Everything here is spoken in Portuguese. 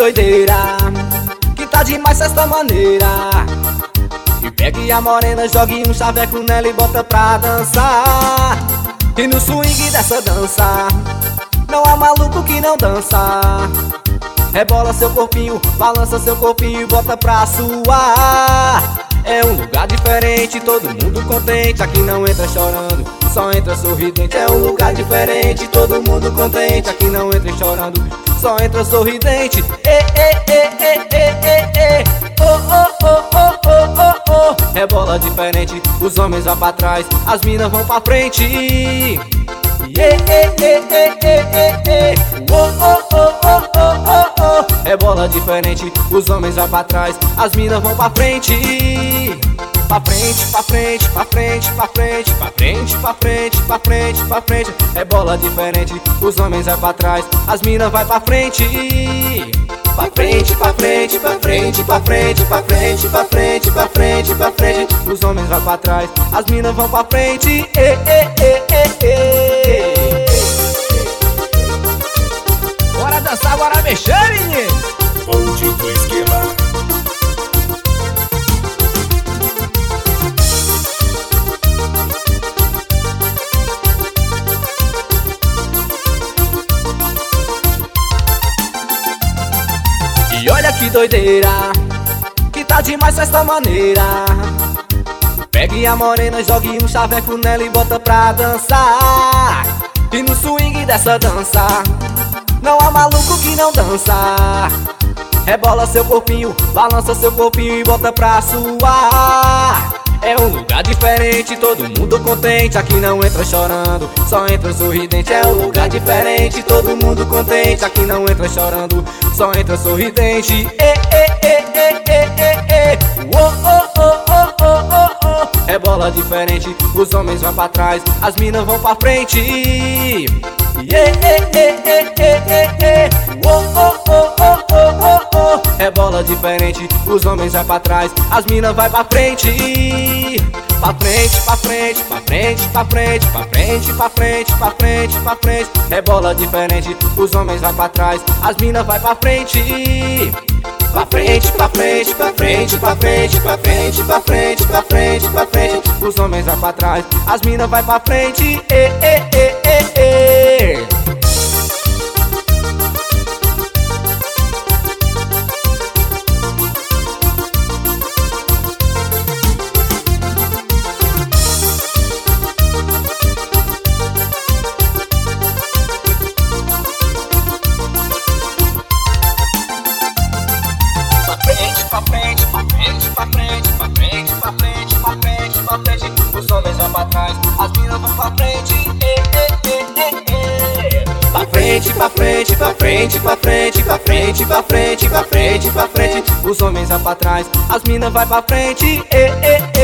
doideira, que tá demais desta maneira. E pegue a morena, jogue um chaveco nela e bota pra dançar. E no swing dessa dança, não há maluco que não dança. Rebola seu corpinho, balança seu corpinho e bota pra suar. É um lugar diferente, todo mundo contente. Aqui não entra chorando, só entra sorridente. É um lugar diferente, todo mundo contente. Aqui não entra chorando, só entra sorridente. Rebola diferente, os homens vão pra trás, as minas vão pra frente. Rebola diferente, os homens vão pra trás, as minas vão pra frente. Pra frente, pra frente, pra frente, pra frente, pra frente, pra frente, pra frente, pra frente. Rebola diferente, os homens vão pra trás, as minas vai pra frente. Pra frente, pra frente, pra frente, pra frente, pra frente, pra frente, pra frente, pra frente. Os homens vão pra trás, as minas vão pra frente. Bora dançar, bora mexer, menino. Bonde do esquema. E olha que doideira, que tá demais desta maneira. Pegue a morena, jogue um chaveco nela e bota pra dançar. E no swing dessa dança, não há maluco que não dança. Rebola seu corpinho, balança seu corpinho e bota pra suar. É um lugar diferente, todo mundo contente. Aqui não entra chorando, só entra sorridente. É um lugar diferente, todo mundo contente. Aqui não entra chorando, só entra sorridente. Rebola diferente, os homens vão pra trás, as minas vão pra frente. Rebola diferente, os homens vão pra trás, as minas vai pra frente. Pra frente, pra frente, pra frente, pra frente, pra frente, pra frente, pra frente, pra frente. Rebola diferente, os homens vão pra trás, as minas vai pra frente. Pra frente, pra frente, pra frente, pra frente, pra frente, pra frente, pra frente, pra frente. Os homens vai pra trás, as minas vai pra frente. Pra frente, pra frente, pra frente, pra frente, pra frente, pra frente, pra frente. Os homens vão pra trás, as minas vão pra frente. Pra frente, pra frente, pra frente, pra frente, pra frente, pra frente, pra frente, pra frente. Os homens vão pra trás, as minas vai pra frente.